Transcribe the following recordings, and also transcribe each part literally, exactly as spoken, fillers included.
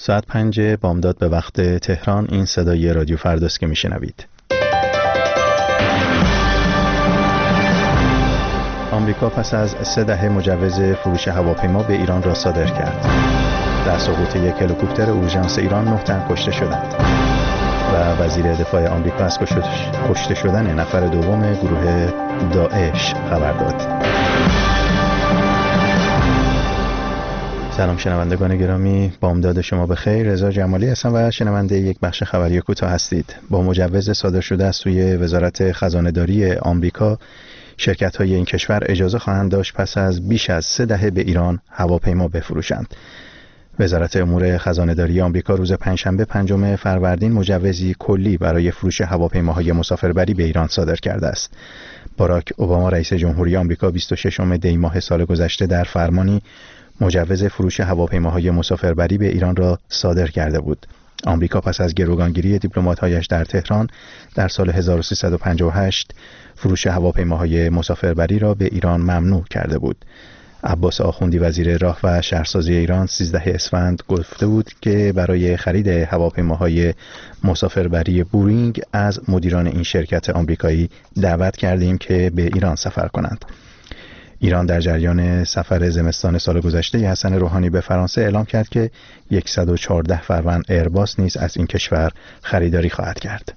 ساعت پنج بامداد به وقت تهران. این صدای رادیو فرداست که میشنوید. آمریکا پس از سه دهه مجوز فروش هواپیما به ایران را صادر کرد. در سقوط یک هلیکوپتر اورژانس ایران نه تن کشته شدند و وزیر دفاع آمریکا از کشته شدن نفر دوم گروه داعش خبر داد. سلام شنوندگان گرامی، بامداد شما بخیر. رضا جمالی هستم و شنونده یک بخش خبری کوتاه هستید. با مجوز صادر شده از سوی وزارت خزانه‌داری آمریکا، شرکت‌های این کشور اجازه خواهند داشت پس از بیش از سه دهه به ایران هواپیما بفروشند. وزارت امور خزانه‌داری آمریکا روز پنجشنبه پنجم فروردین مجوزی کلی برای فروش هواپیماهای مسافربری به ایران صادر کرده است. باراک اوباما رئیس جمهوری آمریکا بیست و ششم دی ماه سال گذشته در فرمانی مجوز فروش هواپیماهای مسافربری به ایران را صادر کرده بود. آمریکا پس از گروگانگیری دیپلمات‌هایش در تهران در سال هزار و سیصد و پنجاه و هشت فروش هواپیماهای مسافربری را به ایران ممنوع کرده بود. عباس آخوندی وزیر راه و شهرسازی ایران سیزده اسفند گفته بود که برای خرید هواپیماهای مسافربری بورینگ از مدیران این شرکت آمریکایی دعوت کردیم که به ایران سفر کنند. ایران در جریان سفر زمستان سال گذشته حسن روحانی به فرانسه اعلام کرد که صد و چهارده فروند ایرباس نیز از این کشور خریداری خواهد کرد.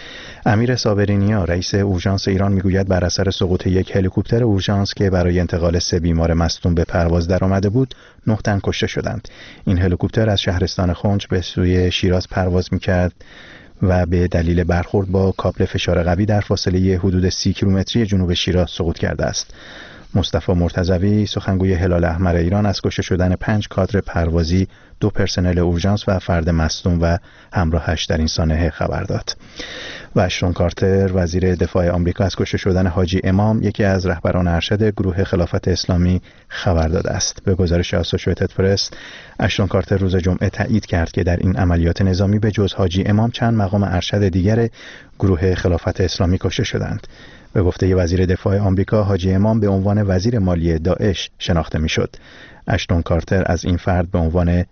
امیر صابرینیا رئیس اورژانس ایران میگوید بر اثر سقوط یک هلیکوپتر اورژانس که برای انتقال سه بیمار مصدوم به پرواز درآمده بود، نه تن کشته شدند. این هلیکوپتر از شهرستان خنج به سوی شیراز پرواز میکرد و به دلیل برخورد با کابل فشار قوی در فاصله حدود سی کیلومتری جنوب شیراز سقوط کرده است. مصطفی مرتضوی سخنگوی هلال احمر ایران از کشته شدن پنج کادر پروازی، دو پرسنل اورژانس و فرد مصدوم و همراهش در این سانحه خبر داد. و اشتون کارتر وزیر دفاع آمریکا از کشته شدن حاجی امام، یکی از رهبران ارشد گروه خلافت اسلامی، خبر داده است. به گزارش اسوسییتد پرس، اشتون کارتر روز جمعه تایید کرد که در این عملیات نظامی به جز حاجی امام چند مقام ارشد دیگر گروه خلافت اسلامی کشته شدند. به گفته وزیر دفاع آمریکا، حاجی امام به عنوان وزیر مالی داعش شناخته میشد. اشتون کارتر از این فرد به عنوان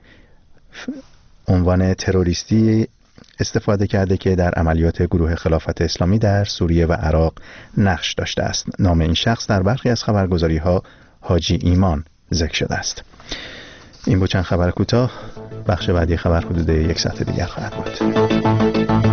عنوان تروریستی استفاده کرده که در عملیات گروه خلافت اسلامی در سوریه و عراق نقش داشته است. نام این شخص در برخی از خبرگزاری‌ها حاجی ایمان ذکر شده است. این بود چند خبر کوتاه. بخش بعدی خبر حدود یک ساعت دیگر خواهد بود.